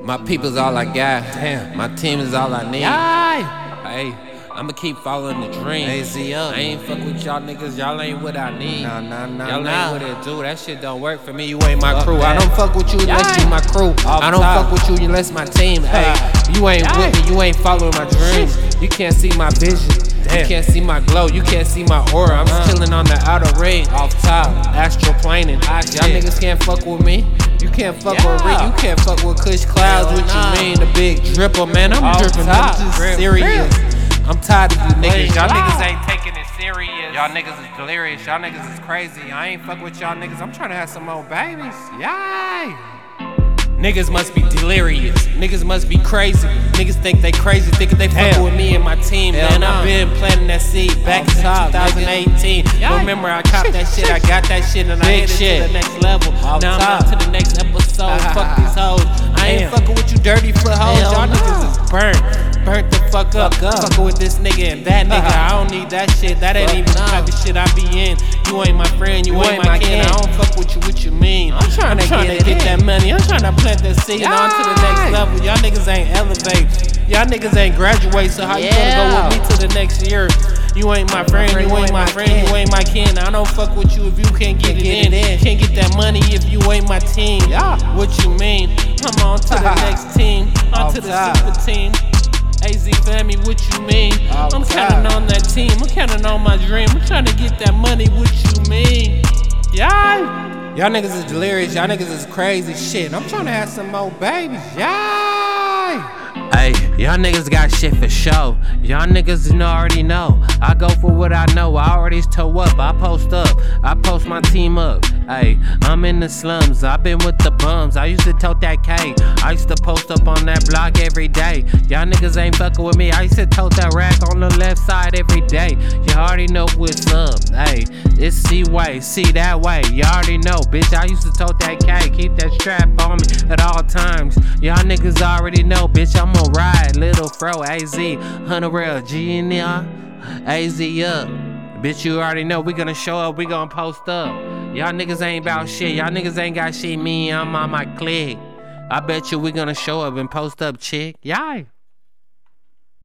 My people's all I got. Damn. My team is all I need. Aye. Hey, I'ma keep following the dream. AZ up. I ain't fuck with y'all niggas. Y'all ain't what I need. Nah. Y'all ain't what it do. That shit don't work for me. You ain't my crew. that. I don't fuck with you unless you my crew. I don't fuck with you unless my team. Hey, you ain't with me. You ain't following my dreams. You can't see my vision. You can't see my glow, you can't see my aura. I'm just chillin' on the outer ring, off top, astral planing. Y'all niggas can't fuck with me. You can't fuck with Rick, you can't fuck with Kush Clouds. What you mean? The big dripper, man. I'm drippin', I'm just serious. I'm tired of you niggas. Y'all niggas ain't taking it serious. Y'all niggas is delirious. Y'all niggas is crazy. I ain't fuck with y'all niggas. I'm trying to have some more babies. Yay! Niggas must be delirious. Niggas must be crazy. Niggas think they crazy, thinking they fuck with me and my team. Man, I've been planting that seed back in 2018. Remember, I copped that shit, I got that shit, and I hit it to the next level. Now I'm on to the next episode. Fuck these hoes. I ain't fucking with you dirty foot hoes. Y'all niggas is burnt the fuck up. Fucking with this nigga and that nigga. I don't need that shit. That ain't even the type of shit I be in. You ain't my friend, you ain't my kin. I don't fuck with you, what you mean? I'm trying to get that money. I'm trying to plant that seed on to the next level. Y'all niggas ain't elevate. Y'all niggas ain't graduate, so how you gonna go with me to the next year? You ain't my friend, you ain't my friend, you ain't my kin. I don't fuck with you if you can't get it in. Can't get that money if you ain't my team. What you mean? I'm on to the next team, on to the super team. AZ family, what you mean? I'm counting on that team, I'm counting on my dream. I'm trying to get that money, what you mean? Y'all niggas is delirious, y'all niggas is crazy shit. I'm trying to have some more babies, Hey, y'all niggas got shit for show. Y'all niggas already know. I go for what I know. I already toe up. I post up. I post my team up. Hey, I'm in the slums. I been with the bums. I used to tote that K. I used to post up on that block every day. Y'all niggas ain't fucking with me. I used to tote that rack on the left side every day. You already know what's up. Hey, it's C-way, see that way. You already know, bitch. I used to tote that K. Keep that strap on me at all times. Y'all niggas already know, bitch. I'm gonna ride, little fro, AZ, 100 real, G in there, AZ up. Bitch, you already know we gonna show up, we gonna post up. Y'all niggas ain't about shit, y'all niggas ain't got shit, me, I'm on my clique. I bet you we gonna show up and post up, chick. Yay.